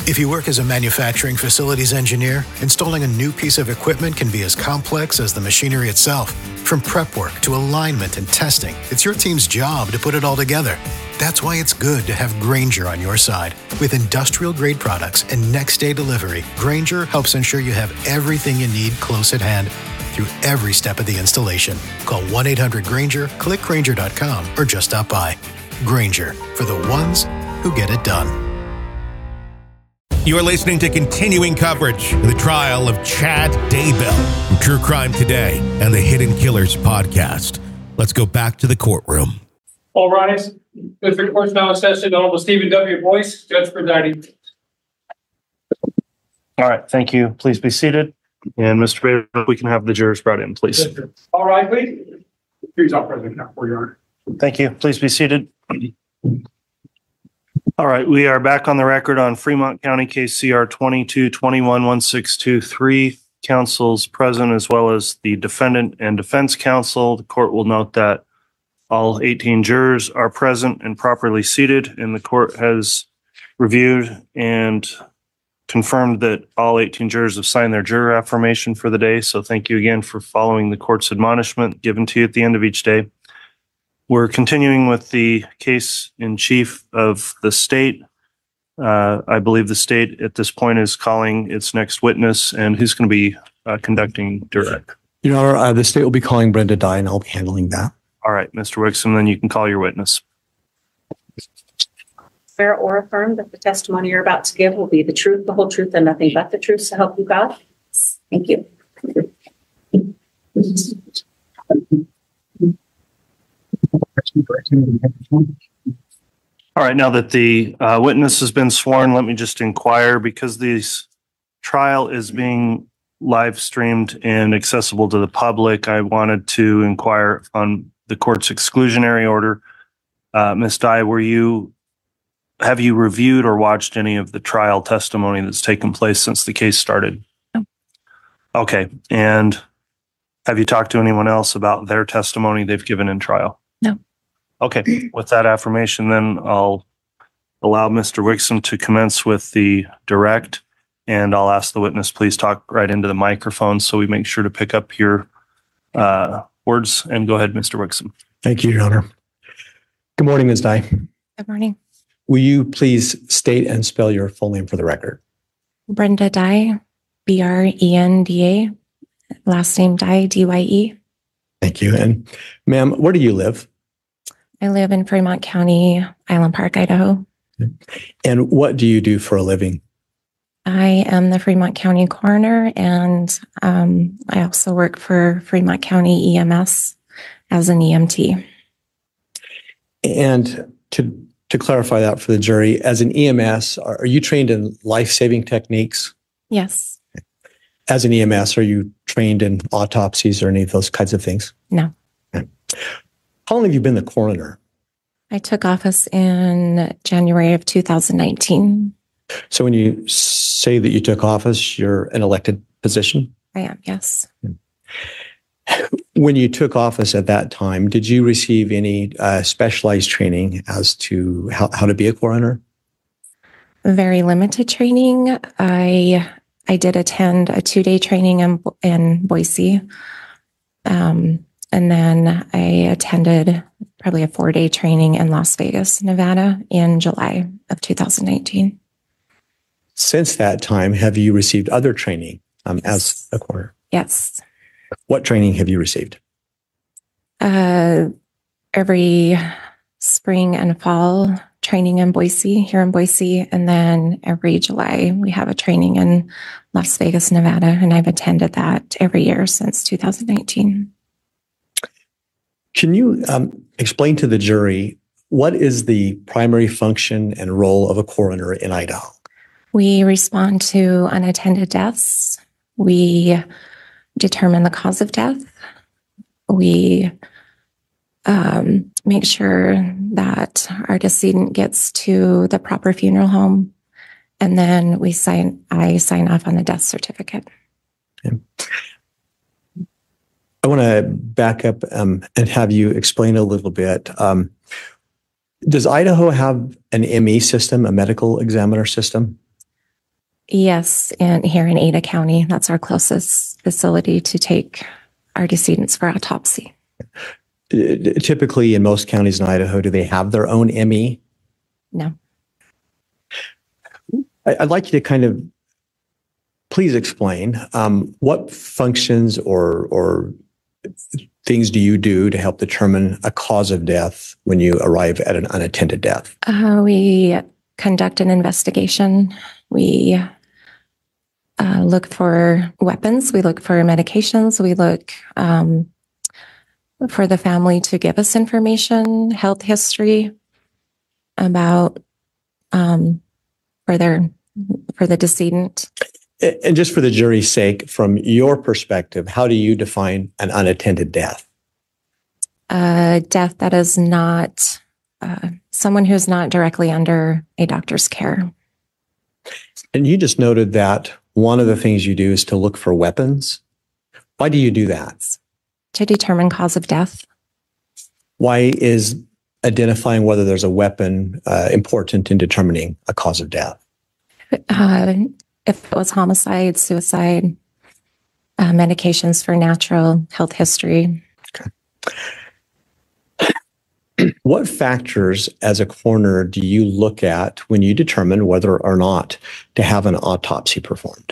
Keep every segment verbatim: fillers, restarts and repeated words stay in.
If you work as a manufacturing facilities engineer, installing a new piece of equipment can be as complex as the machinery itself. From prep work to alignment and testing, it's your team's job to put it all together. That's why it's good to have Grainger on your side. With industrial-grade products and next-day delivery, Grainger helps ensure you have everything you need close at hand through every step of the installation. Call one eight hundred Grainger, click Grainger dot com, or just stop by. Grainger, for the ones who get it done. You are listening to continuing coverage of the trial of Chad Daybell from True Crime Today and the Hidden Killers podcast. Let's go back to the courtroom. All rise. District Court's now in session. Honorable Stephen W. Boyce, Judge presiding. All right, thank you. Please be seated. And Mister Bader, if we can have the jurors brought in, please. Yes, all right, please. Here's our president now for your honor. Thank you. Please be seated. All right, we are back on the record on Fremont County case C R twenty-two twenty-one one six two three. Counsel's present as well as the defendant and defense counsel. The court will note that all eighteen jurors are present and properly seated, and the court has reviewed and confirmed that all eighteen jurors have signed their juror affirmation for the day. So thank you again for following the court's admonishment given to you at the end of each day. We're continuing with the case in chief of the state. Uh, I believe the state at this point is calling its next witness, and who's going to be uh, conducting direct? Your Honor, uh, the state will be calling Brenda Dye, and I'll be handling that. All right, Mister Wixom, then you can call your witness. Swear or affirm that the testimony you're about to give will be the truth, the whole truth, and nothing but the truth, so help you God. Thank you. All right, now that the uh, witness has been sworn, let me just inquire, because this trial is being live streamed and accessible to the public, I wanted to inquire on the court's exclusionary order. Uh, Miz Dye, were you, have you reviewed or watched any of the trial testimony that's taken place since the case started? No. Okay, and have you talked to anyone else about their testimony they've given in trial? No. Okay, with that affirmation, then I'll allow Mister Wixom to commence with the direct, and I'll ask the witness, please talk right into the microphone so we make sure to pick up your uh, words. And go ahead, Mister Wixom. Thank you, Your Honor. Good morning, Miz Dye. Good morning. Will you please state and spell your full name for the record? Brenda Dye, B R E N D A, last name Dye, D Y E. Thank you. And ma'am, where do you live? I live in Fremont County, Island Park, Idaho. And what do you do for a living? I am the Fremont County coroner, and um, I also work for Fremont County E M S as an E M T. And to to clarify that for the jury, as an E M S, are, are you trained in life-saving techniques? Yes. As an E M S, are you trained in autopsies or any of those kinds of things? No. Okay. How long have you been the coroner? I took office in January of two thousand nineteen. So when you say that you took office, you're an elected position? I am, yes. When you took office at that time, did you receive any uh, specialized training as to how, how to be a coroner? Very limited training. I I did attend a two-day training in, in Boise. Um, and then I attended probably a four-day training in Las Vegas, Nevada in July of two thousand nineteen. Since that time, have you received other training um, as a coroner? Yes. What training have you received? Uh, every spring and fall training in Boise, here in Boise. And then every July, we have a training in Las Vegas, Nevada. And I've attended that every year since two thousand nineteen. Can you um, explain to the jury what is the primary function and role of a coroner in Idaho? We respond to unattended deaths. We determine the cause of death. We um, make sure that our decedent gets to the proper funeral home, and then we sign. I sign off on the death certificate. Okay. I want to back up um, and have you explain a little bit. Um, does Idaho have an M E system, a medical examiner system? Yes, and here in Ada County, that's our closest facility to take our decedents for autopsy. Typically, in most counties in Idaho, do they have their own M E? No. I'd like you to kind of please explain um, what functions or or things do you do to help determine a cause of death when you arrive at an unattended death? Uh, we conduct an investigation. We uh, look for weapons. We look for medications. We look um, for the family to give us information, health history about um, for their for the decedent. And just for the jury's sake, from your perspective, how do you define an unattended death? A death that is not uh, someone who's not directly under a doctor's care. And you just noted that one of the things you do is to look for weapons. Why do you do that? To determine cause of death. Why is identifying whether there's a weapon uh, important in determining a cause of death? Uh, if it was homicide, suicide, uh, medications for natural health history. Okay. What factors as a coroner do you look at when you determine whether or not to have an autopsy performed?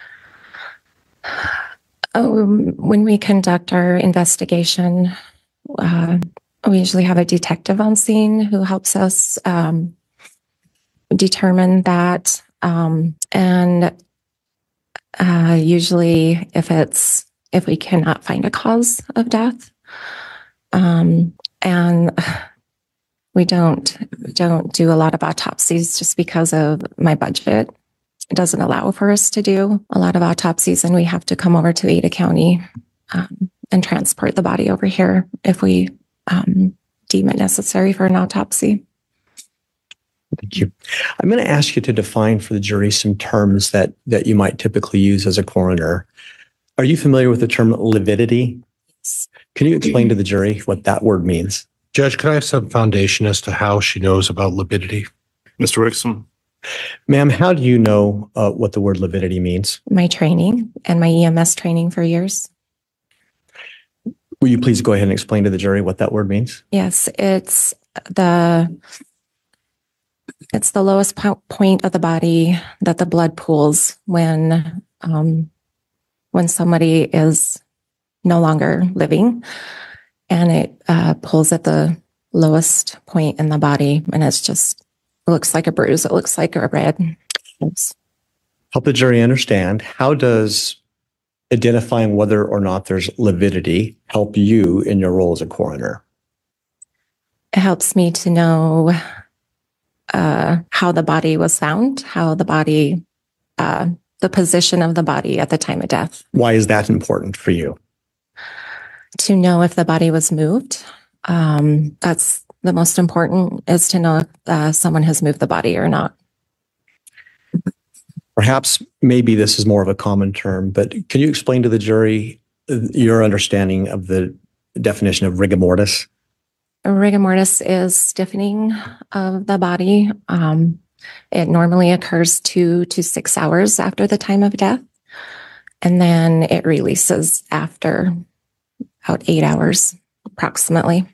Oh, when we conduct our investigation, uh, we usually have a detective on scene who helps us um, determine that. Um, and uh, usually, if it's if we cannot find a cause of death, um, and we don't don't do a lot of autopsies just because of my budget. It doesn't allow for us to do a lot of autopsies, and we have to come over to Ada County um, and transport the body over here if we um, deem it necessary for an autopsy. Thank you. I'm going to ask you to define for the jury some terms that, that you might typically use as a coroner. Are you familiar with the term lividity? Yes. Can you explain to the jury what that word means? Judge, could I have some foundation as to how she knows about lividity? Mister Rickson? Ma'am, how do you know uh, what the word lividity means? My training and my E M S training for years. Will you please go ahead and explain to the jury what that word means? Yes, it's the it's the lowest po- point of the body that the blood pools when um, when somebody is no longer living, and it uh, pulls at the lowest point in the body, and it's just it looks like a bruise. It looks like a red. Oops. Help the jury understand, how does identifying whether or not there's lividity help you in your role as a coroner? It helps me to know uh, how the body was found, how the body, uh, the position of the body at the time of death. Why is that important for you? To know if the body was moved. Um, that's the most important, is to know if uh, someone has moved the body or not. Perhaps maybe this is more of a common term, but can you explain to the jury your understanding of the definition of rigor mortis? Rigor mortis is stiffening of the body. Um, it normally occurs two to six hours after the time of death, and then it releases after about eight hours, approximately.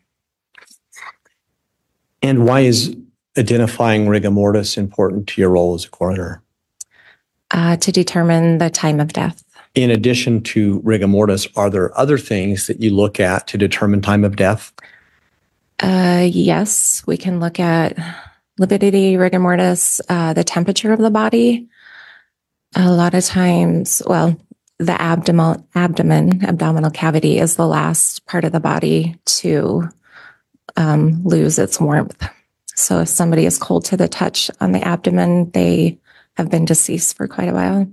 And why is identifying rigor mortis important to your role as a coroner? Uh, to determine the time of death. In addition to rigor mortis, are there other things that you look at to determine time of death? Uh, yes, we can look at lividity, rigor mortis, uh, the temperature of the body. A lot of times, well, the abdomen, abdomen, abdominal cavity is the last part of the body to um, lose its warmth. So if somebody is cold to the touch on the abdomen, they have been deceased for quite a while.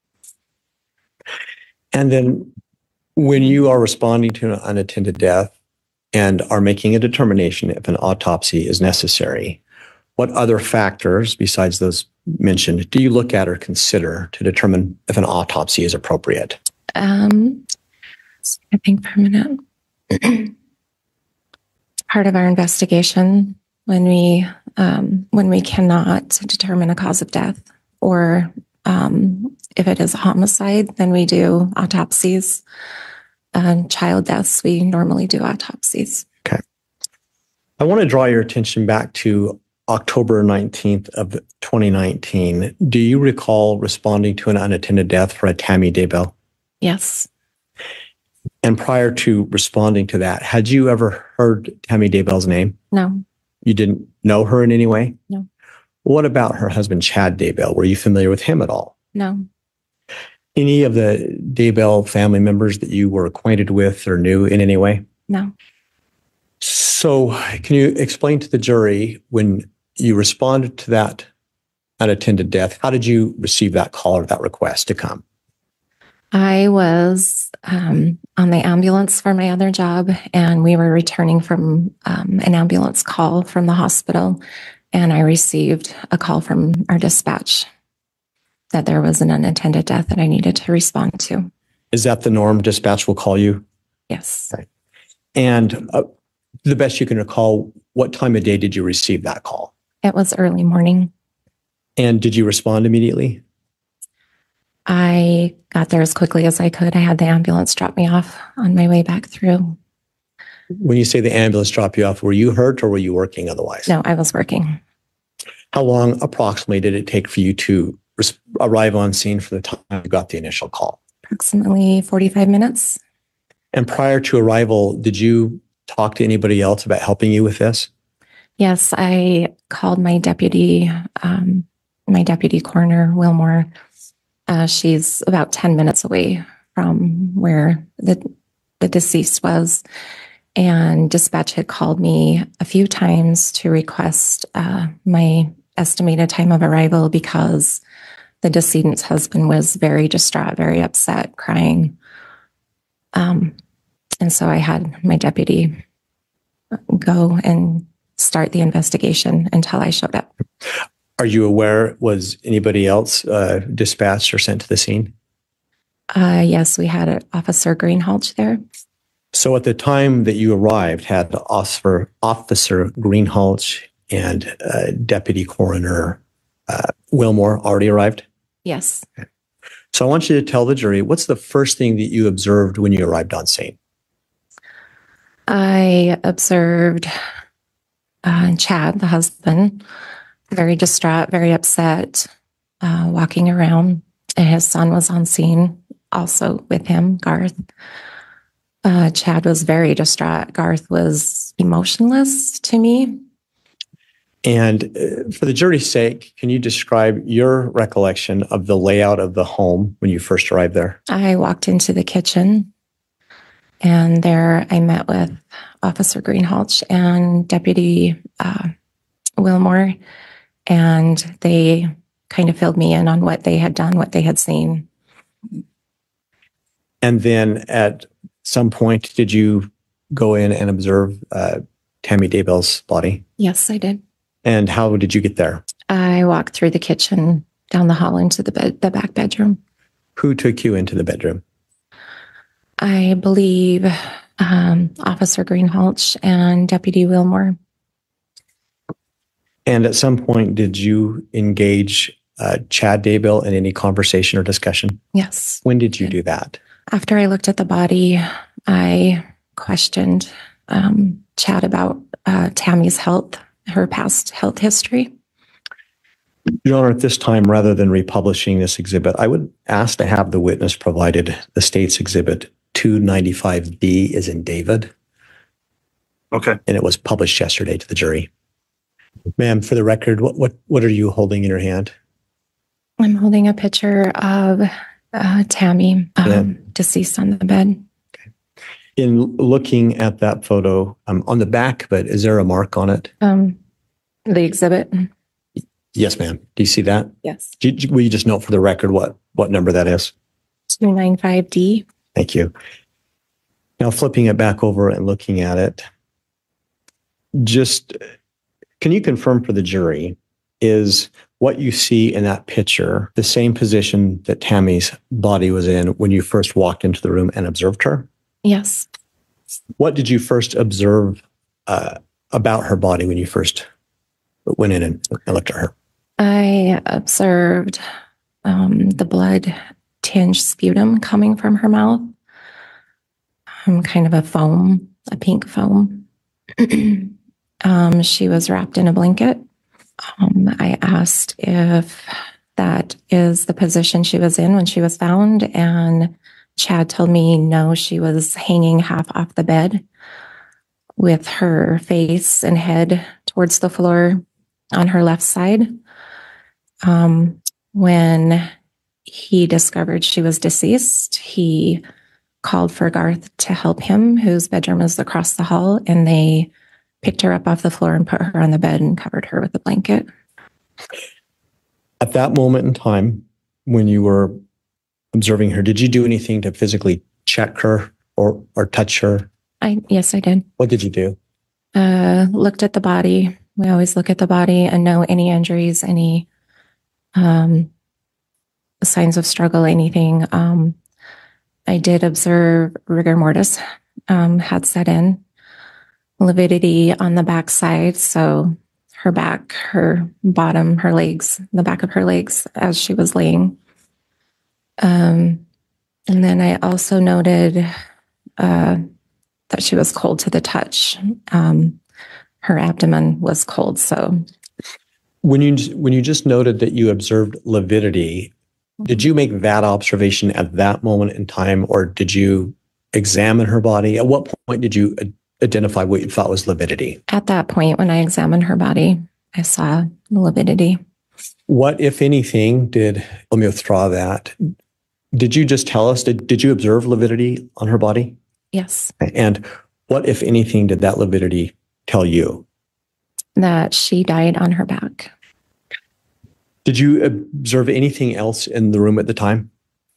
And then when you are responding to an unattended death and are making a determination if an autopsy is necessary, what other factors besides those mentioned do you look at or consider to determine if an autopsy is appropriate? Um, I think for a minute. Part of our investigation when we um, when we cannot determine a cause of death, or Um, if it is a homicide, then we do autopsies. And child deaths, we normally do autopsies. I want to draw your attention back to October nineteenth of twenty nineteen. Do you recall responding to an unattended death for a Tammy Daybell? Yes. And prior to responding to that, had you ever heard Tammy Daybell's name? No. You didn't know her in any way? No. What about her husband, Chad Daybell? Were you familiar with him at all? No. Any of the Daybell family members that you were acquainted with or knew in any way? No. So can you explain to the jury, when you responded to that unattended death, how did you receive that call or that request to come? I was um, on the ambulance for my other job, and we were returning from um, an ambulance call from the hospital, and I received a call from our dispatch that there was an unattended death that I needed to respond to. Is that the norm? Dispatch will call you? Yes. Right. And uh, the best you can recall, what time of day did you receive that call? It was early morning. And did you respond immediately? I got there as quickly as I could. I had the ambulance drop me off on my way back through. When you say the ambulance dropped you off, were you hurt or were you working otherwise? No, I was working. How long approximately did it take for you to res- arrive on scene for the time you got the initial call? Approximately forty-five minutes. And prior to arrival, did you talk to anybody else about helping you with this? Yes, I called my deputy, um, my deputy coroner, Wilmore. Uh, she's about ten minutes away from where the, the deceased was. And dispatch had called me a few times to request uh, my estimated time of arrival because the decedent's husband was very distraught, very upset, crying. Um, and so I had my deputy go and start the investigation until I showed up. Are you aware, was anybody else uh, dispatched or sent to the scene? Uh, yes, we had Officer Greenhalgh there. So at the time that you arrived, had Officer, Officer Greenhalgh and uh, Deputy Coroner uh, Wilmore already arrived? Yes. So I want you to tell the jury, what's the first thing that you observed when you arrived on scene? I observed uh, Chad, the husband, very distraught, very upset, uh, walking around. And his son was on scene also with him, Garth. Uh, Chad was very distraught. Garth was emotionless to me. And uh, for the jury's sake, can you describe your recollection of the layout of the home when you first arrived there? I walked into the kitchen, and there I met with Officer Greenhalgh and Deputy uh, Wilmore, and they kind of filled me in on what they had done, what they had seen. And then at some point, did you go in and observe uh, Tammy Daybell's body? Yes, I did. And how did you get there? I walked through the kitchen, down the hall into the bed, the back bedroom. Who took you into the bedroom? I believe um, Officer Greenhalgh and Deputy Wilmore. And at some point, did you engage uh, Chad Daybell in any conversation or discussion? Yes. When did you do that? After I looked at the body, I questioned um, Chad about uh, Tammy's health, her past health history. Your Honor, at this time, rather than republishing this exhibit, I would ask to have the witness provided the state's exhibit two ninety-five D as in David. Okay. And it was published yesterday to the jury. Ma'am, for the record, what, what, what are you holding in your hand? I'm holding a picture of uh, Tammy, um, Yeah. deceased on the bed. In looking at that photo, um, on the back, but is there a mark on it? Um, the exhibit. Yes, ma'am. Do you see that? Yes. Do you- will you just note for the record what, what number that is? two ninety-five D. Thank you. Now, flipping it back over and looking at it, just can you confirm for the jury, is what you see in that picture the same position that Tammy's body was in when you first walked into the room and observed her? Yes. What did you first observe uh, about her body when you first went in and, and looked at her? I observed um, the blood tinged sputum coming from her mouth, um, kind of a foam, a pink foam. um, she was wrapped in a blanket. Um, I asked if that is the position she was in when she was found, and Chad told me no, she was hanging half off the bed with her face and head towards the floor on her left side. Um, when he discovered she was deceased, he called for Garth to help him, whose bedroom was across the hall, and they picked her up off the floor and put her on the bed and covered her with a blanket. At that moment in time, when you were observing her, did you do anything to physically check her or, or touch her? I yes, I did. What did you do? Uh, looked at the body. We always look at the body and know any injuries, any um, signs of struggle, anything. Um, I did observe rigor mortis um, had set in, lividity on the back side, so her back, her bottom, her legs, the back of her legs as she was laying. Um, and then I also noted uh, that she was cold to the touch. Um, her abdomen was cold. So when you when you just noted that you observed lividity, did you make that observation at that moment in time, or did you examine her body? At what point did you identify what you thought was lividity? At that point, when I examined her body, I saw lividity. What, if anything, did, let me withdraw that. Did you just tell us, did, did you observe lividity on her body? Yes. And what, if anything, did that lividity tell you? That she died on her back. Did you observe anything else in the room at the time?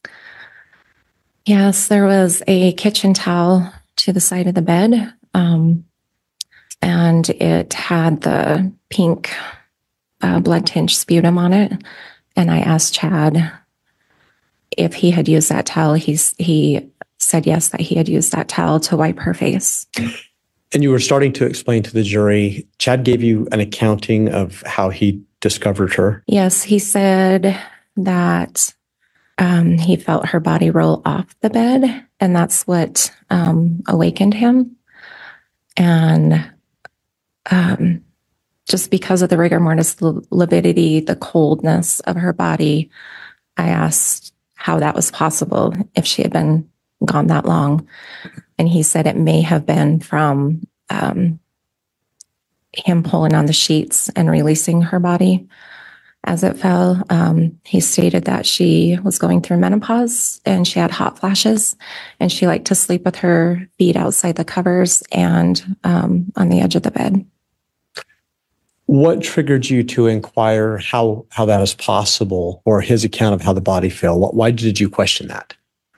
Yes, there was a kitchen towel to the side of the bed, um, and it had the pink uh, blood-tinged sputum on it. And I asked Chad if he had used that towel. He's, he said yes, that he had used that towel to wipe her face. And you were starting to explain to the jury, Chad gave you an accounting of how he discovered her. Yes, he said that um, he felt her body roll off the bed, and that's what um, awakened him. And um, just because of the rigor mortis, the lividity, the coldness of her body, I asked how that was possible if she had been gone that long. And he said it may have been from um, him pulling on the sheets and releasing her body as it fell. Um, he stated that she was going through menopause and she had hot flashes, and she liked to sleep with her feet outside the covers and um, on the edge of the bed. What triggered you to inquire how, how that is possible, or his account of how the body fell? Why did you question that?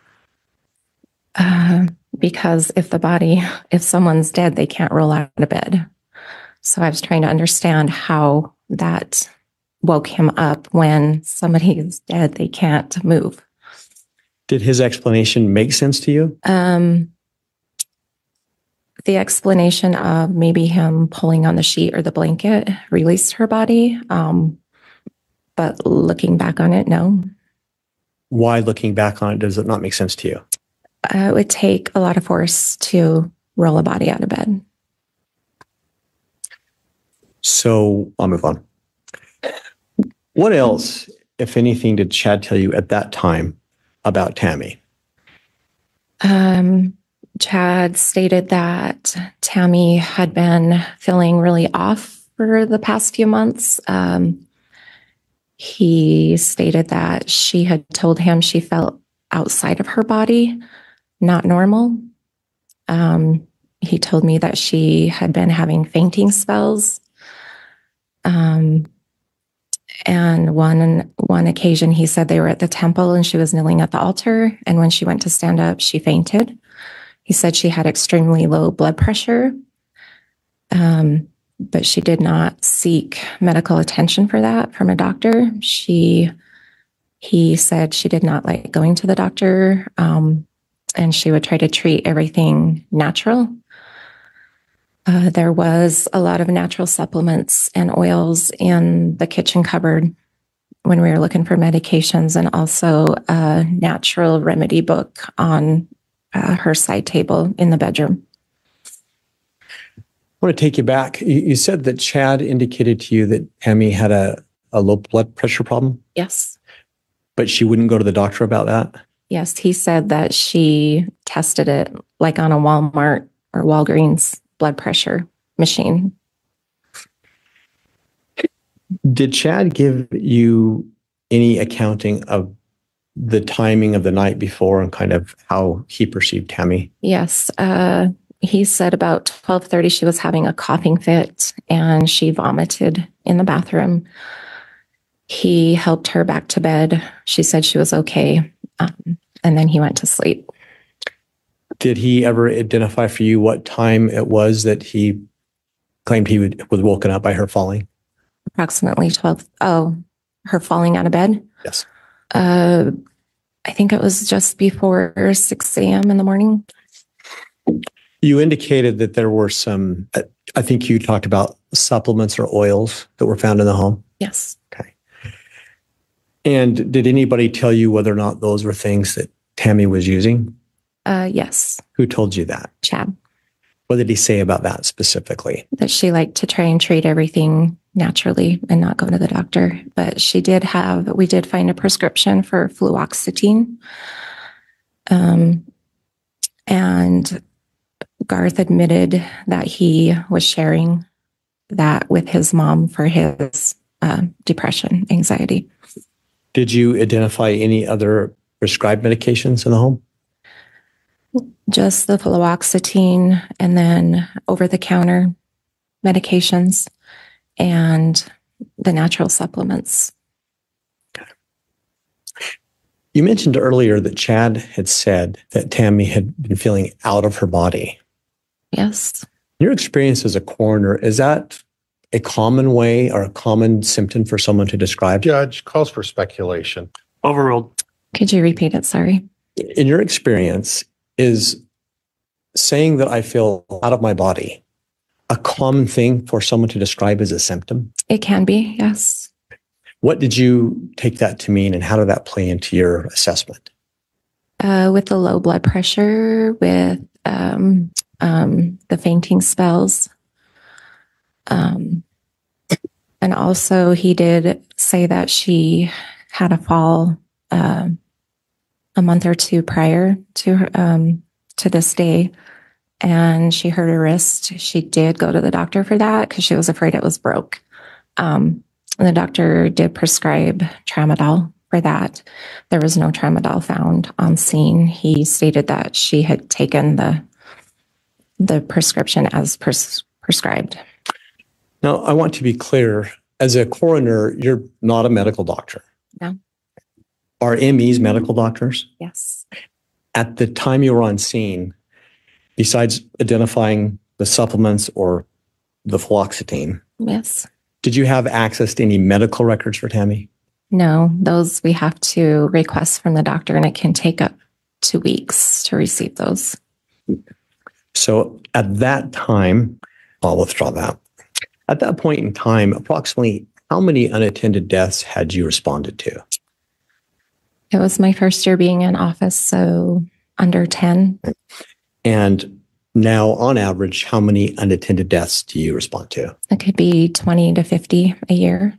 Uh, because if the body, if someone's dead, they can't roll out of bed. So I was trying to understand how that woke him up. When somebody is dead, they can't move. Did his explanation make sense to you? Um, the explanation of maybe him pulling on the sheet or the blanket released her body. Um, but looking back on it, no. Why, looking back on it, does it not make sense to you? Uh, it would take a lot of force to roll a body out of bed. So I'll move on. What else, if anything, did Chad tell you at that time about Tammy? Um, Chad stated that Tammy had been feeling really off for the past few months. Um, he stated that she had told him she felt outside of her body, not normal. Um, he told me that she had been having fainting spells. Um, and one, one occasion he said they were at the temple and she was kneeling at the altar. And when she went to stand up, she fainted. He said she had extremely low blood pressure, um, but she did not seek medical attention for that from a doctor. She, he said she did not like going to the doctor, um, and she would try to treat everything natural. Uh, there was a lot of natural supplements and oils in the kitchen cupboard when we were looking for medications, and also a natural remedy book on uh, her side table in the bedroom. I want to take you back. You, you said that Chad indicated to you that Tammy had a, a low blood pressure problem, Yes. but she wouldn't go to the doctor about that. Yes. He said that she tested it like on a Walmart or Walgreens blood pressure machine. Did Chad give you any accounting of the timing of the night before and kind of how he perceived Tammy? Yes. Uh, he said about twelve thirty she was having a coughing fit and she vomited in the bathroom. He helped her back to bed. She said she was okay. Um, and then he went to sleep. Did he ever identify for you what time it was that he claimed he would, was woken up by her falling? Approximately twelve. Oh, her falling out of bed? Yes. Uh, I think it was just before six a.m. in the morning. You indicated that there were some, I think you talked about supplements or oils that were found in the home. Yes. Okay. And did anybody tell you whether or not those were things that Tammy was using? Uh, yes. Who told you that? Chad. What did he say about that specifically? That she liked to try and treat everything naturally and not go to the doctor. But she did have, we did find a prescription for fluoxetine. Um, and Garth admitted that he was sharing that with his mom for his uh, depression, anxiety. Did you identify any other prescribed medications in the home? Just the fluoxetine and then over-the-counter medications and the natural supplements. You mentioned earlier that Chad had said that Tammy had been feeling out of her body. Yes. Your experience as a coroner, is that a common way or a common symptom for someone to describe? Judge calls for speculation. Overruled. Could you repeat it? Sorry. In your experience, is saying that I feel out of my body a common thing for someone to describe as a symptom? It can be, yes. What did you take that to mean, and how did that play into your assessment? Uh, with the low blood pressure, with um, um, the fainting spells. Um, and also he did say that she had a fall uh, a month or two prior to her, um, to this day, and she hurt her wrist. She did go to the doctor for that because she was afraid it was broke. Um, and the doctor did prescribe tramadol for that. There was no tramadol found on scene. He stated that she had taken the the prescription as pres- prescribed. Now, I want to be clear. As a coroner, you're not a medical doctor. No. Are M Es medical doctors? Yes. At the time you were on scene, besides identifying the supplements or the fluoxetine, Yes. did you have access to any medical records for Tammy? No, those we have to request from the doctor, and it can take up to weeks to receive those. So at that time, I'll withdraw that. At that point in time, approximately how many unattended deaths had you responded to? It was my first year being in office, so under ten. And now, on average, how many unattended deaths do you respond to? It could be twenty to fifty a year.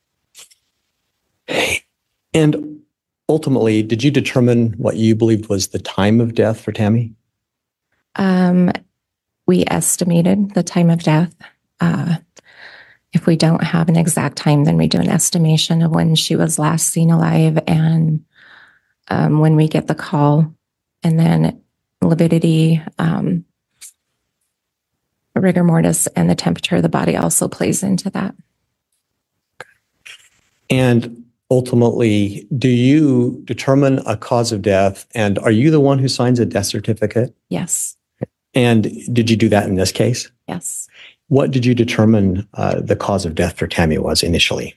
And ultimately, did you determine what you believed was the time of death for Tammy? Um, we estimated the time of death. Uh, if we don't have an exact time, then we do an estimation of when she was last seen alive and um, when we get the call, and then lividity, um, rigor mortis, and the temperature of the body also plays into that. And ultimately, do you determine a cause of death, and are you the one who signs a death certificate? Yes. And did you do that in this case? Yes. What did you determine uh, the cause of death for Tammy was initially?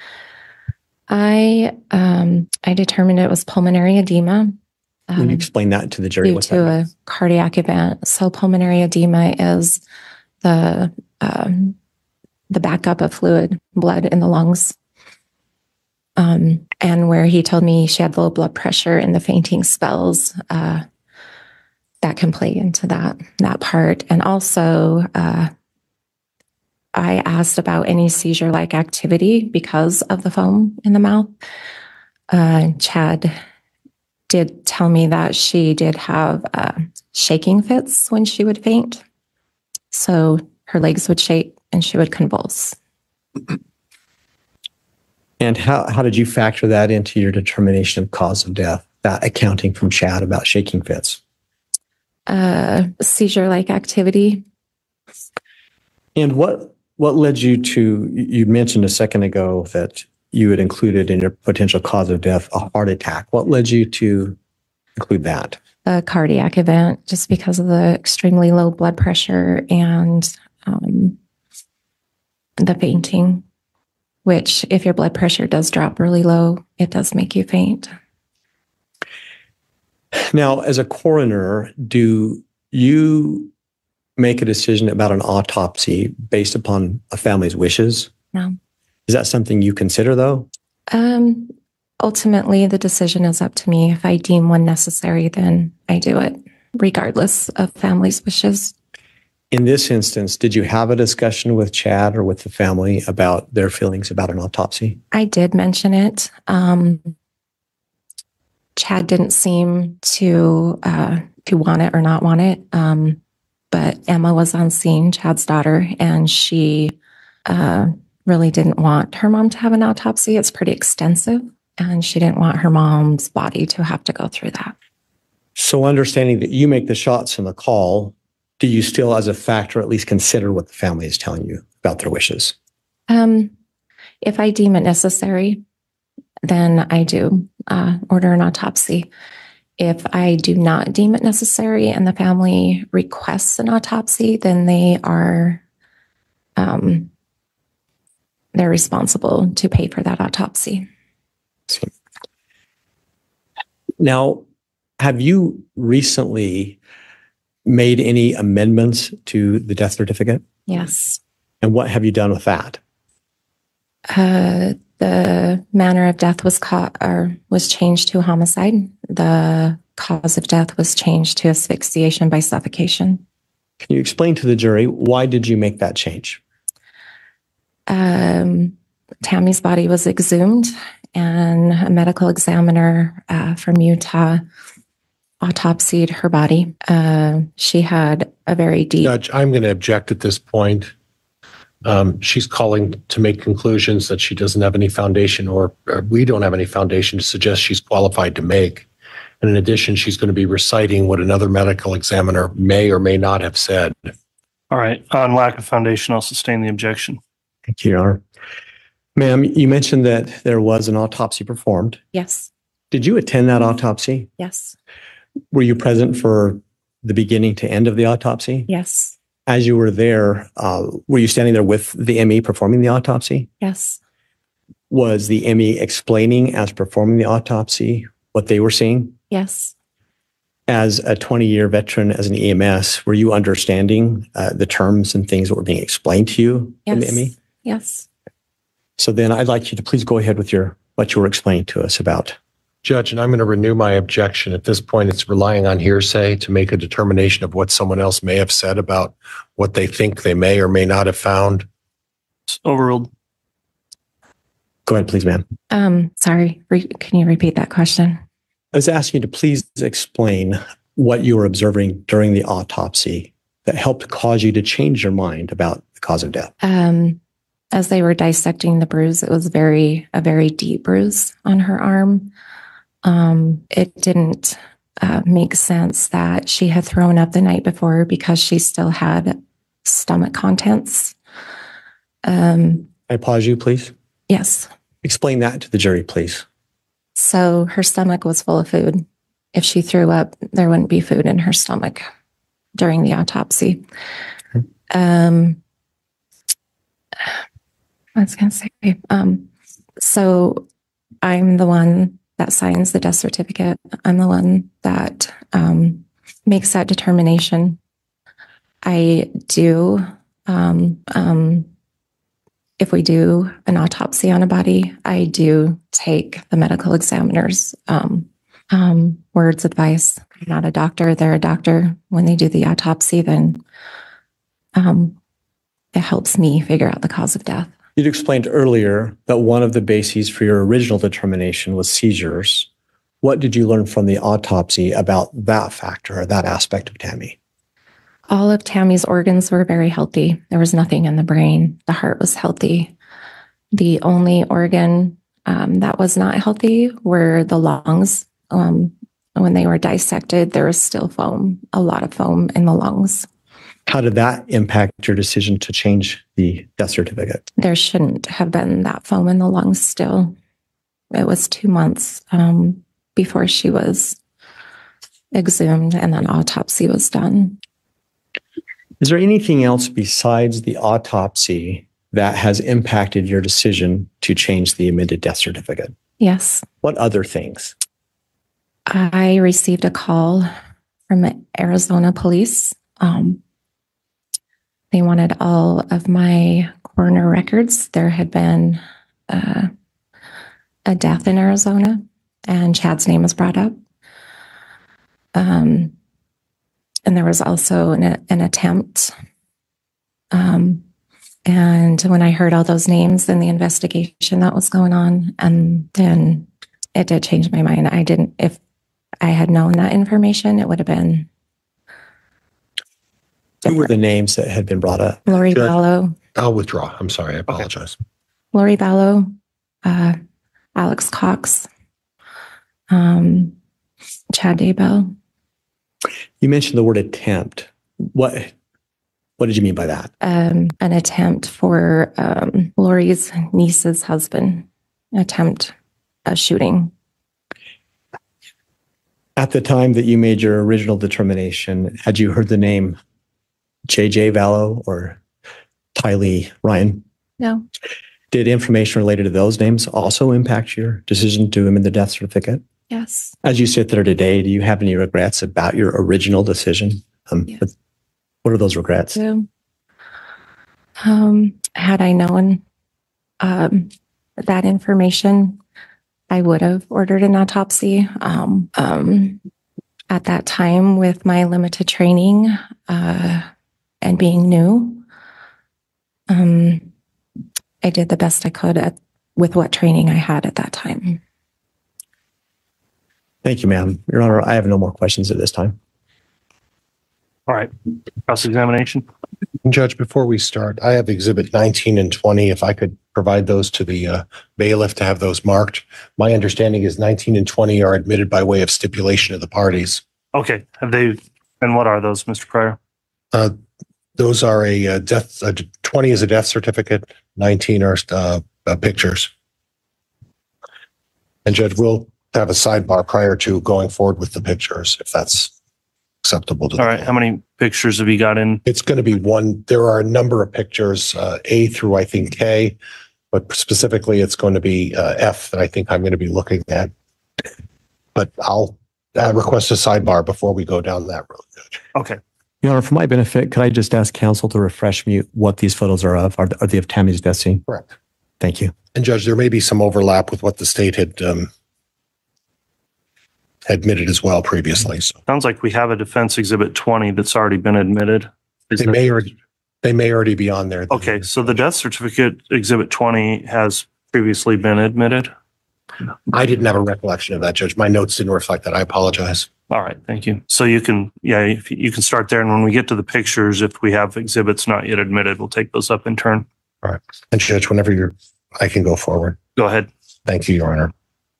I um, I determined it was pulmonary edema. Um, Can you explain that to the jury? Due what to that a means? cardiac event. So pulmonary edema is the um, the backup of fluid, blood in the lungs. Um, and where he told me she had low blood pressure and the fainting spells, uh, that can play into that, that part. And also, uh, I asked about any seizure-like activity because of the foam in the mouth. Uh, Chad did tell me that she did have uh, shaking fits when she would faint. So her legs would shake and she would convulse. And how, how did you factor that into your determination of cause of death, that accounting from Chad about shaking fits? Uh, seizure-like activity. And what what led you to, you mentioned a second ago that you had included in your potential cause of death a heart attack. What led you to include that? A cardiac event, just because of the extremely low blood pressure and um, the fainting, which if your blood pressure does drop really low, it does make you faint. Now, as a coroner, do you make a decision about an autopsy based upon a family's wishes? No. Is that something you consider, though? Um, ultimately, the decision is up to me. If I deem one necessary, then I do it, regardless of family's wishes. In this instance, did you have a discussion with Chad or with the family about their feelings about an autopsy? I did mention it. Um, Chad didn't seem to uh, to want it or not want it. Um, but Emma was on scene, Chad's daughter, and she uh, really didn't want her mom to have an autopsy. It's pretty extensive, and she didn't want her mom's body to have to go through that. So understanding that you make the shots in the call, do you still, as a factor, at least consider what the family is telling you about their wishes? Um, if I deem it necessary, then I do uh, order an autopsy. If I do not deem it necessary and the family requests an autopsy, then they are um, they're responsible to pay for that autopsy. Now, have you recently made any amendments to the death certificate? Yes. And what have you done with that? Uh, the manner of death was ca- or was changed to homicide. The cause of death was changed to asphyxiation by suffocation. Can you explain to the jury, why did you make that change? Um, Tammy's body was exhumed, and a medical examiner uh, from Utah autopsied her body. Uh, she had a very deep... Judge, I'm going to object at this point. Um, she's calling to make conclusions that she doesn't have any foundation, or, or we don't have any foundation to suggest she's qualified to make. And in addition, she's going to be reciting what another medical examiner may or may not have said. All right. On lack of foundation, I'll sustain the objection. Thank you, Your Honor. Ma'am, you mentioned that there was an autopsy performed. Yes. Did you attend that autopsy? Yes. Were you present for the beginning to end of the autopsy? Yes. As you were there, uh, were you standing there with the M E performing the autopsy? Yes. Was the M E explaining as performing the autopsy what they were seeing? Yes. As a twenty-year veteran as an E M S, were you understanding uh, the terms and things that were being explained to you in the M E? Yes. So then I'd like you to please go ahead with your what you were explaining to us about. Judge, and I'm going to renew my objection. At this point, it's relying on hearsay to make a determination of what someone else may have said about what they think they may or may not have found. It's overruled. Go ahead, please, ma'am. Um, sorry, Re- can you repeat that question? I was asking you to please explain what you were observing during the autopsy that helped cause you to change your mind about the cause of death. Um, as they were dissecting the bruise, it was very a very deep bruise on her arm. Um, it didn't uh, make sense that she had thrown up the night before because she still had stomach contents. Um, I pause you, please. yes. Explain that to the jury, please. So her stomach was full of food. If she threw up, there wouldn't be food in her stomach during the autopsy. Okay. Um, I was going to say, um, so I'm the one that signs the death certificate. I'm the one that um, makes that determination. I do um, um, if we do an autopsy on a body, I do take the medical examiner's um, um, words, advice. I'm not a doctor, they're a doctor. When they do the autopsy, then um, it helps me figure out the cause of death. You'd explained earlier that one of the bases for your original determination was seizures. What did you learn from the autopsy about that factor or that aspect of Tammy? All of Tammy's organs were very healthy. There was nothing in the brain. The heart was healthy. The only organ um, that was not healthy were the lungs. Um, when they were dissected, there was still foam, a lot of foam in the lungs. How did that impact your decision to change the death certificate? There shouldn't have been that foam in the lungs still. It was two months um, before she was exhumed and then autopsy was done. Is there anything else besides the autopsy that has impacted your decision to change the amended death certificate? Yes. What other things? I received a call from Arizona police. Um, they wanted all of my coroner records. There had been uh, a death in Arizona, and Chad's name was brought up. Um, and there was also an, an attempt. Um, and when I heard all those names and the investigation that was going on, and then it did change my mind. I didn't, if I had known that information, it would have been Who were the names that had been brought up? Lori Judge- Ballo, I'll withdraw. I'm sorry. I apologize. Lori Ballo, uh, Alex Cox, um, Chad Daybell. You mentioned the word attempt. What What did you mean by that? Um, an attempt for um, Lori's niece's husband, attempt a shooting. At the time that you made your original determination, had you heard the name J J Vallow or Tylee Ryan? No. Did information related to those names also impact your decision to amend the death certificate? Yes. As you sit there today, do you have any regrets about your original decision? Um, Yes. but what are those regrets? So, um, had I known um, that information, I would have ordered an autopsy. Um, um, at that time, with my limited training uh, and being new, um, I did the best I could at, with what training I had at that time. Thank you, ma'am. Your Honor, I have no more questions at this time. All right. Cross-examination. Judge, before we start, I have exhibit nineteen and twenty. If I could provide those to the uh, bailiff to have those marked. My understanding is nineteen and twenty are admitted by way of stipulation of the parties. Okay. Have they, and what are those, Mister Pryor? Uh, those are a uh, death, uh, twenty is a death certificate, nineteen are uh, uh, pictures. And Judge, we'll have a sidebar prior to going forward with the pictures, if that's acceptable to the All right. How many pictures have you got in? It's going to be one. There are a number of pictures, uh, A through I think K, but specifically it's going to be uh, F that I think I'm going to be looking at. But I'll uh, request a sidebar before we go down that road, Judge. Okay. Your Honor, for my benefit, could I just ask counsel to refresh me what these photos are of? Are, are they of Tammy's death scene? Correct. Thank you. And Judge, there may be some overlap with what the state had um, admitted as well previously. So Sounds like we have a defense exhibit twenty that's already been admitted. Is they that- may already, they may already be on there. Okay. So the death certificate exhibit twenty has previously been admitted. I didn't have a recollection of that, Judge. My notes didn't reflect that. I apologize. All right. Thank you. So you can, yeah, if you can start there. And when we get to the pictures, if we have exhibits not yet admitted, we'll take those up in turn. All right. And Judge, whenever you're, I can go forward. Go ahead. Thank you, Your Honor.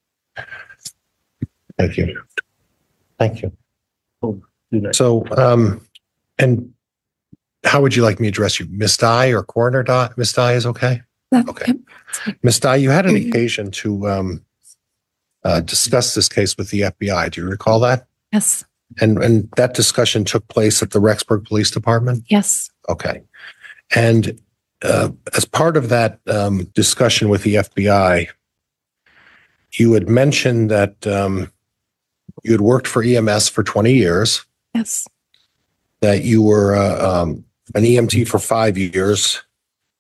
Thank you. Thank you. Do that. So, um, and how would you like me to address you? Miss Dye or Coroner Dye? Miss Dye is okay? That- Okay. Miss Dye, you had an occasion to um, uh, discuss this case with the F B I. Do you recall that? Yes. And and that discussion took place at the Rexburg Police Department? Yes. Okay. And uh, as part of that um, discussion with the F B I, you had mentioned that um, you had worked for E M S for twenty years, Yes. that you were uh, um, an E M T for five years,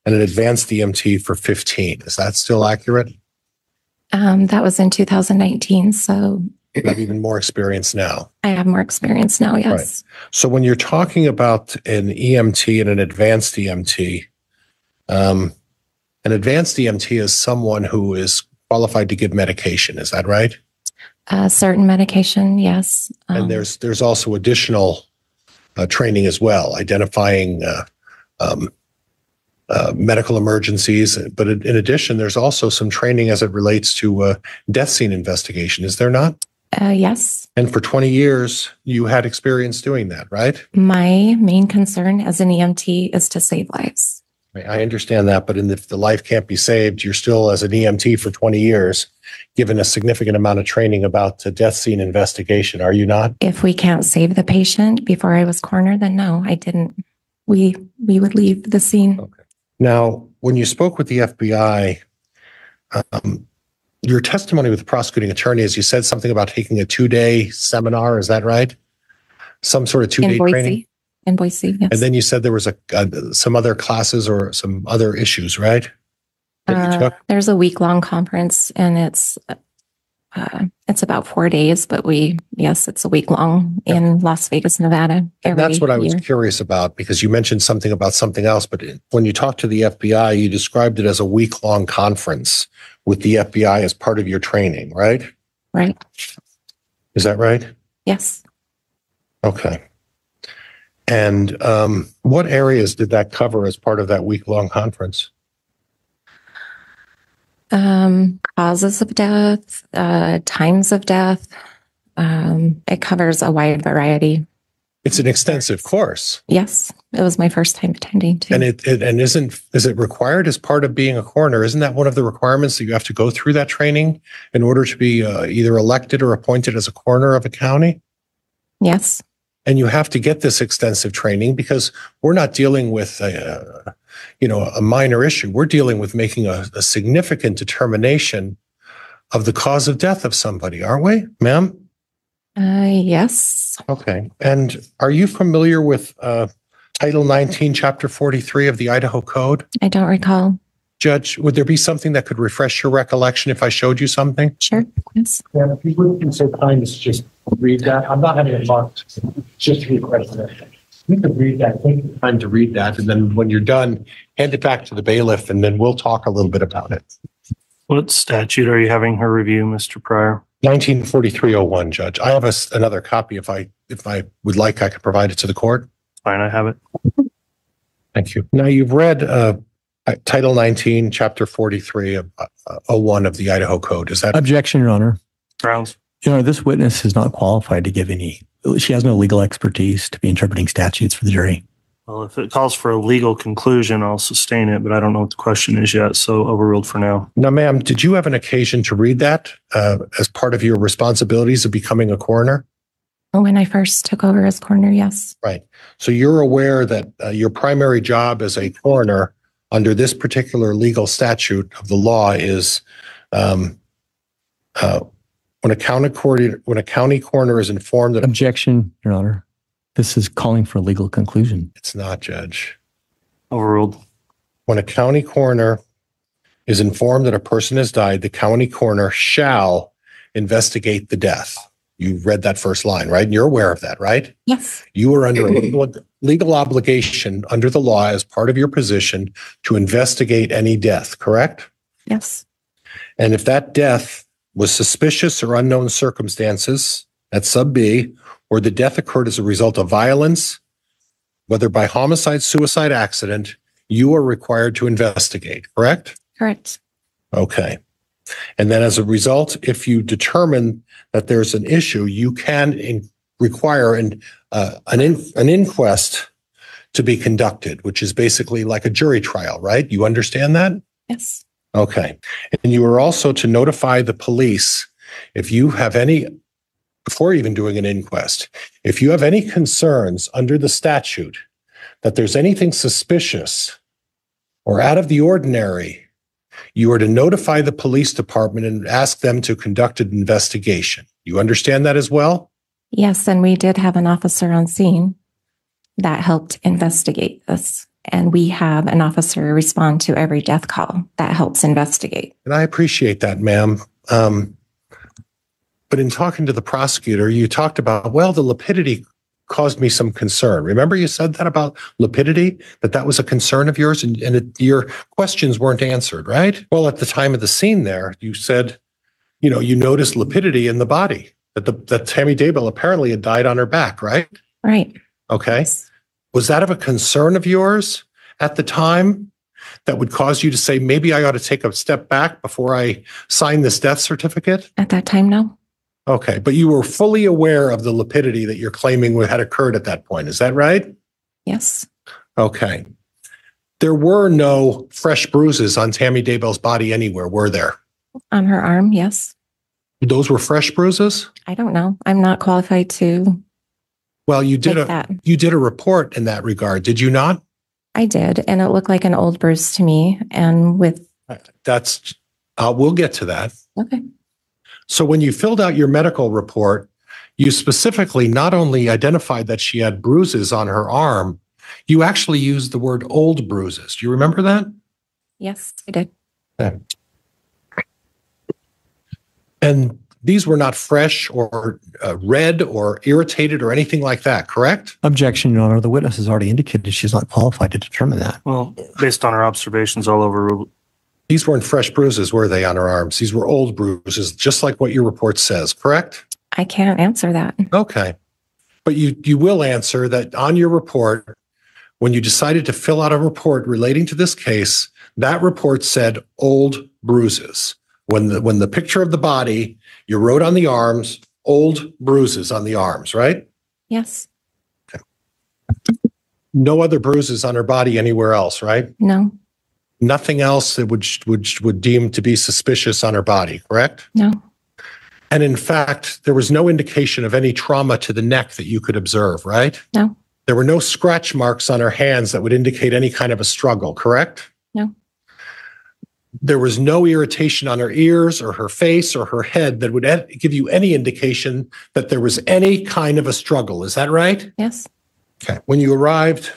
and an advanced E M T for fifteen. Is that still accurate? Um, that was in two thousand nineteen. So You have even more experience now. I have more experience now. Yes. So when you're talking about an E M T and an advanced E M T, um, an advanced E M T is someone who is qualified to give medication. Is that right? Uh, certain medication. Yes. Um, And there's there's also additional uh, training as well, identifying uh, um, uh, medical emergencies. But in in addition, there's also some training as it relates to uh, death scene investigation. Is there not? uh, yes. And for twenty years, you had experience doing that, right? My main concern as an E M T is to save lives. I understand that, but in the, if the life can't be saved, you're still, as an E M T for twenty years, given a significant amount of training about the death scene investigation, are you not? If we can't save the patient before I was coroner, then no, I didn't. We we would leave the scene. Okay. Now, when you spoke with the F B I, um, your testimony with the prosecuting attorney is you said something about taking a two-day seminar. Is that right? Some sort of two-day In Boise. training? In Boise, yes. And then you said there was a, uh, some other classes or some other issues, right? That you Uh, took? there's a week long conference, and it's uh, it's about four days. But we yes, it's a week long in Las Vegas, Nevada. And that's what I was year. curious about, because you mentioned something about something else. But when you talked to the F B I, you described it as a week long conference with the F B I as part of your training, right? Right. Is that right? Yes. Okay. And um, what areas did that cover as part of that week long conference? Um, causes of death, uh, times of death. Um, it covers a wide variety. It's an extensive course. Yes, it was my first time attending too. And it, it and isn't is it required as part of being a coroner? Isn't that one of the requirements that you have to go through that training in order to be uh, either elected or appointed as a coroner of a county? Yes. And you have to get this extensive training because we're not dealing with a, you know, a minor issue. We're dealing with making a, a significant determination of the cause of death of somebody, aren't we, ma'am? Uh, yes. Okay. And are you familiar with uh, Title nineteen, Chapter forty-three of the Idaho Code? I don't recall. Judge, would there be something that could refresh your recollection if I showed you something? Sure. Yes. Yeah, if you would be so kind as to just read that. I'm not having a mark, just read it. You could read that, take the time to read that, and then when you're done, hand it back to the bailiff, and then we'll talk a little bit about it. What statute are you having her review, Mister Pryor? nineteen forty-three oh one, Judge. I have a, another copy. If I if I would like, I could provide it to the court. Fine, I have it. Thank you. Now, you've read uh, Title nineteen, Chapter forty-three of uh, oh one of the Idaho Code. Is that Objection, Your Honor. Grounds. Your Honor, this witness is not qualified to give any, she has no legal expertise to be interpreting statutes for the jury. Well, if it calls for a legal conclusion, I'll sustain it, but I don't know what the question is yet, so overruled for now. Now, ma'am, did you have an occasion to read that uh, as part of your responsibilities of becoming a coroner? When I first took over as coroner, yes. Right. So you're aware that uh, your primary job as a coroner under this particular legal statute of the law is um, uh, when a county court, when a county coroner is informed that Objection, Your Honor. This is calling for a legal conclusion. it's not, Judge. Overruled. When a county coroner is informed that a person has died, the county coroner shall investigate the death. You read that first line, right? And you're aware of that, right? Yes. You are under a legal, legal obligation under the law as part of your position to investigate any death, correct? Yes. And if that death was suspicious or unknown circumstances, that's sub B, or the death occurred as a result of violence, whether by homicide, suicide, accident, you are required to investigate, correct? Correct. Okay. And then as a result, if you determine that there's an issue, you can in, require an, uh, an, in, an inquest to be conducted, which is basically like a jury trial, right? You understand that? Yes. Okay. And you are also to notify the police if you have any, before even doing an inquest, if you have any concerns under the statute that there's anything suspicious or out of the ordinary, you are to notify the police department and ask them to conduct an investigation. You understand that as well? Yes. And we did have an officer on scene that helped investigate this. And we have an officer respond to every death call that helps investigate. And I appreciate that, ma'am. Um, but in talking to the prosecutor, you talked about, well, the lapidity caused me some concern. Remember you said that about lapidity, that that was a concern of yours, and, and it, your questions weren't answered, right? Well, at the time of the scene there, you said, you know, you noticed lapidity in the body, that, the, that Tammy Daybell apparently had died on her back, right? Right. Okay. Yes. Was that of a concern of yours at the time that would cause you to say, maybe I ought to take a step back before I sign this death certificate? At that time, no. Okay, but you were fully aware of the lapidity that you're claiming had occurred at that point. Is that right? Yes. Okay. There were no fresh bruises on Tammy Daybell's body anywhere, were there? On her arm, yes. Those were fresh bruises? I don't know. I'm not qualified to Well, you did take a that. you did a report in that regard, did you not? I did, and it looked like an old bruise to me. And with That's uh, we'll get to that. okay, So when you filled out your medical report, you specifically not only identified that she had bruises on her arm, you actually used the word old bruises. Do you remember that? yes, I did. Okay. And these were not fresh or uh, red or irritated or anything like that, correct? Objection, Your Honor. The witness has already indicated she's not qualified to determine that. Well, based on our observations all over, These weren't fresh bruises, were they, on her arms? These were old bruises, just like what your report says, correct? I can't answer that. Okay. But you, you will answer that on your report, when you decided to fill out a report relating to this case, that report said old bruises. When the, when the picture of the body, you wrote on the arms, old bruises on the arms, right? Yes. No other bruises on her body anywhere else, right? No. Nothing else that would, would, would deem to be suspicious on her body, correct? No. And in fact, there was no indication of any trauma to the neck that you could observe, right? No. There were no scratch marks on her hands that would indicate any kind of a struggle, correct? No. There was no irritation on her ears or her face or her head that would ed- give you any indication that there was any kind of a struggle. Is that right? Yes. Okay. When you arrived,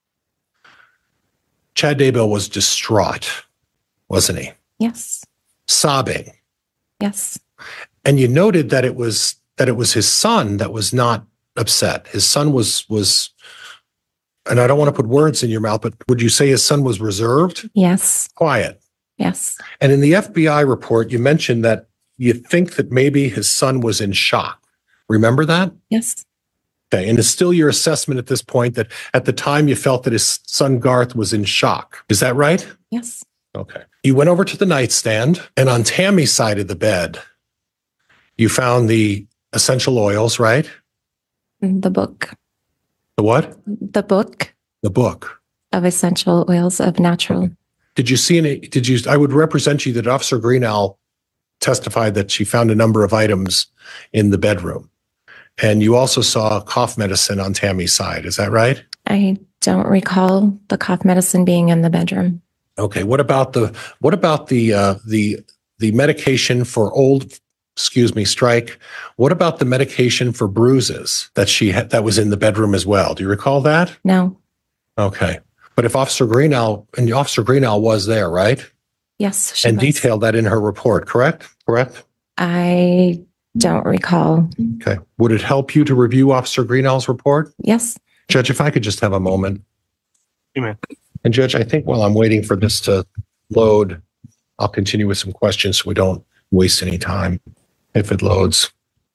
Chad Daybell was distraught, wasn't he? Yes. Sobbing. Yes. And you noted that it was that it was his son that was not upset. His son was was, and I don't want to put words in your mouth, but would you say his son was reserved? Yes. Quiet. Yes. And in the F B I report, you mentioned that you think that maybe his son was in shock. Remember that? Yes. Okay. And it's still your assessment at this point that at the time you felt that his son Garth was in shock. Is that right? Yes. Okay. You went over to the nightstand, and on Tammy's side of the bed, you found the essential oils, right? The book. The what? The book The book. of essential oils of natural. Did you see any? Did you? I would represent you that Officer Greenall testified that she found a number of items in the bedroom. And you also saw cough medicine on Tammy's side. Is that right? I don't recall the cough medicine being in the bedroom. Okay. What about the what about the uh, the the medication for old? Excuse me, strike. What about the medication for bruises that she had that was in the bedroom as well? Do you recall that? No. Okay. But if Officer Greenall and Officer Greenall was there, right? Yes. She And was. detailed that in her report, correct? Correct. I don't recall. Okay. Would it help you to review Officer Greenall's report? Yes. Judge, if I could just have a moment. you may. And Judge, I think while I'm waiting for this to load, I'll continue with some questions so we don't waste any time if it loads.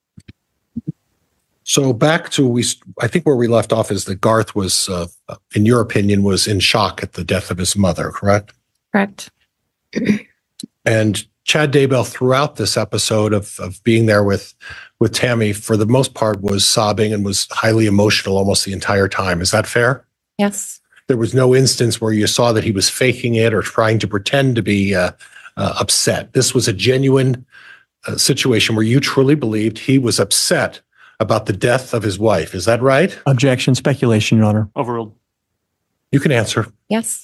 So back to we, I think where we left off is that Garth was, uh, in your opinion, was in shock at the death of his mother, correct? Correct. And Chad Daybell, throughout this episode of of being there with with Tammy, for the most part, was sobbing and was highly emotional almost the entire time. Is that fair? Yes. There was no instance where you saw that he was faking it or trying to pretend to be uh, uh, upset. This was a genuine uh, situation where you truly believed he was upset about the death of his wife. Is that right? Objection, speculation, Your Honor. Overruled. You can answer. Yes.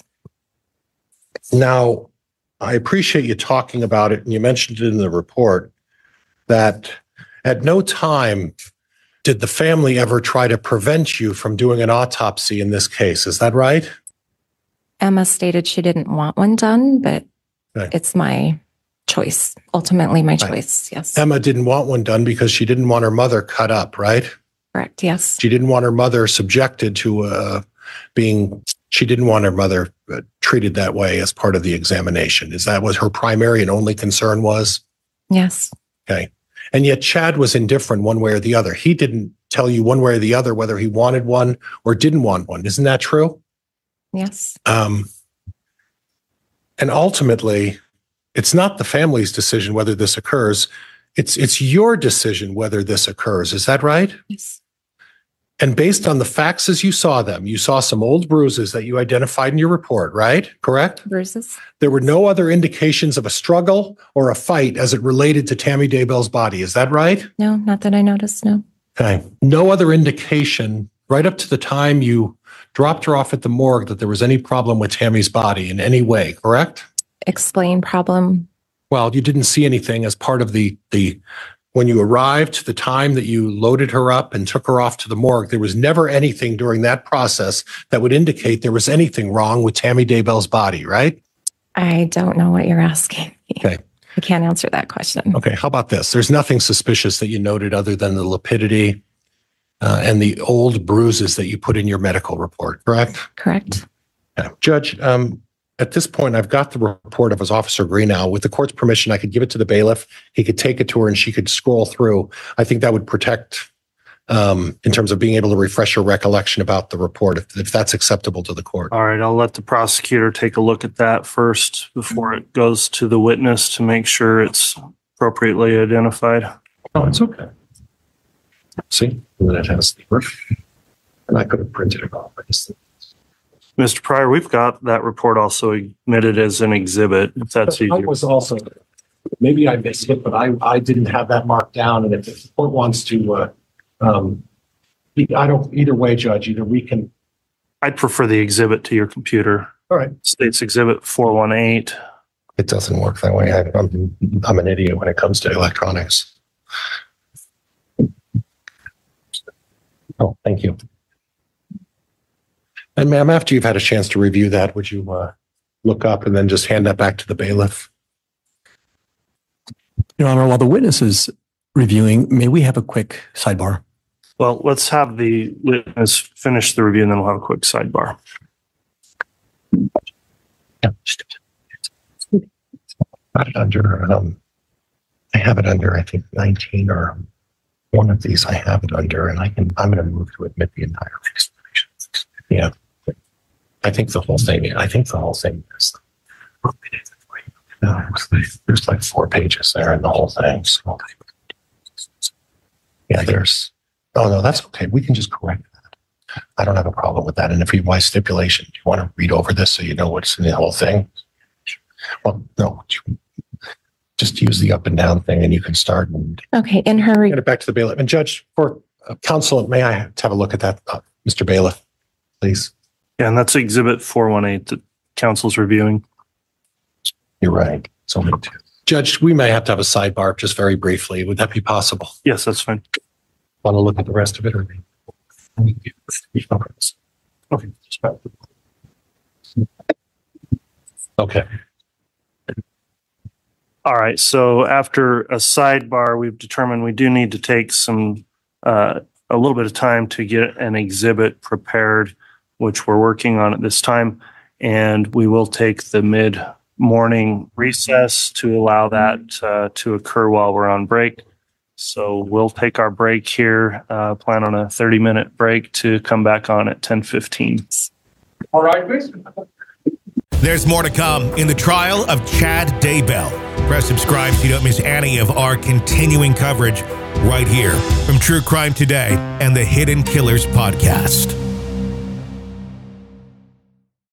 Now, I appreciate you talking about it, and you mentioned it in the report, that at no time did the family ever try to prevent you from doing an autopsy in this case. Is that right? Emma stated she didn't want one done, but Okay. it's my choice. Ultimately, my choice. Yes. Emma didn't want one done because she didn't want her mother cut up, right? Correct. Yes. She didn't want her mother subjected to uh, being, she didn't want her mother uh, treated that way as part of the examination. Is that what her primary and only concern was? Yes. Okay. And yet Chad was indifferent one way or the other. He didn't tell you one way or the other whether he wanted one or didn't want one. Isn't that true? Yes. Um, and ultimately, it's not the family's decision whether this occurs. It's it's your decision whether this occurs. Is that right? Yes. And based on the facts as you saw them, you saw some old bruises that you identified in your report, right? Correct? Bruises. There were no other indications of a struggle or a fight as it related to Tammy Daybell's body. Is that right? No, not that I noticed. No. Okay. No other indication right up to the time you dropped her off at the morgue that there was any problem with Tammy's body in any way, correct? Explain problem. Well, you didn't see anything as part of the, the, when you arrived to the time that you loaded her up and took her off to the morgue, there was never anything during that process that would indicate there was anything wrong with Tammy Daybell's body, right? I don't know what you're asking me. Okay. I can't answer that question. Okay. How about this? There's nothing suspicious that you noted other than the lapidity uh, and the old bruises that you put in your medical report, correct? Correct. Yeah. Judge, um, at this point, I've got the report of his Officer Greenow. With the court's permission, I could give it to the bailiff. He could take it to her and she could scroll through. I think that would protect um, in terms of being able to refresh her recollection about the report, if, if that's acceptable to the court. All right, I'll let the prosecutor take a look at that first before it goes to the witness to make sure it's appropriately identified. Oh, it's okay. See, and then it has the and I could have printed it off. I just Mister Pryor, we've got that report also admitted as an exhibit, if that's I easier. was also, maybe I missed it, but I, I didn't have that marked down. And if the court wants to, uh, um, I don't, either way, Judge, either we can. I'd prefer the exhibit to your computer. All right. States Exhibit four one eight. It doesn't work that way. I, I'm, I'm an idiot when it comes to electronics. Oh, thank you. And ma'am, after you've had a chance to review that, would you uh, look up and then just hand that back to the bailiff? Your Honor, while the witness is reviewing, may we have a quick sidebar? Well, let's have the witness finish the review and then we'll have a quick sidebar. Yeah. Got it under, um, I have it under, I think, nineteen or one of these I have it under, and I can, I'm going to move to admit the entire explanation. Yeah. I think the whole thing, I think the whole thing is, no, there's like four pages there in the whole thing. So. Yeah, there's, oh no, that's okay. We can just correct that. I don't have a problem with that. And if you want stipulation, do you want to read over this so you know what's in the whole thing? Well, no, you, just use the up and down thing and you can start and Okay. In her, re- get it back to the bailiff. And Judge, for uh, counsel, may I have to have a look at that, uh, Mister Bailiff, please? Yeah, and that's Exhibit four one eight that counsel's reviewing. You're right. It's only two. Judge, we may have to have a sidebar just very briefly. Would that be possible? Yes, that's fine. Want to look at the rest of it or? Okay. Okay. All right. So after a sidebar, we've determined we do need to take some, uh, a little bit of time to get an exhibit prepared, which we're working on at this time. And we will take the mid-morning recess to allow that uh, to occur while we're on break. So we'll take our break here, uh, plan on a thirty minute break to come back on at ten fifteen. All right, please. There's more to come in the trial of Chad Daybell. Press subscribe so you don't miss any of our continuing coverage right here from True Crime Today and the Hidden Killers podcast.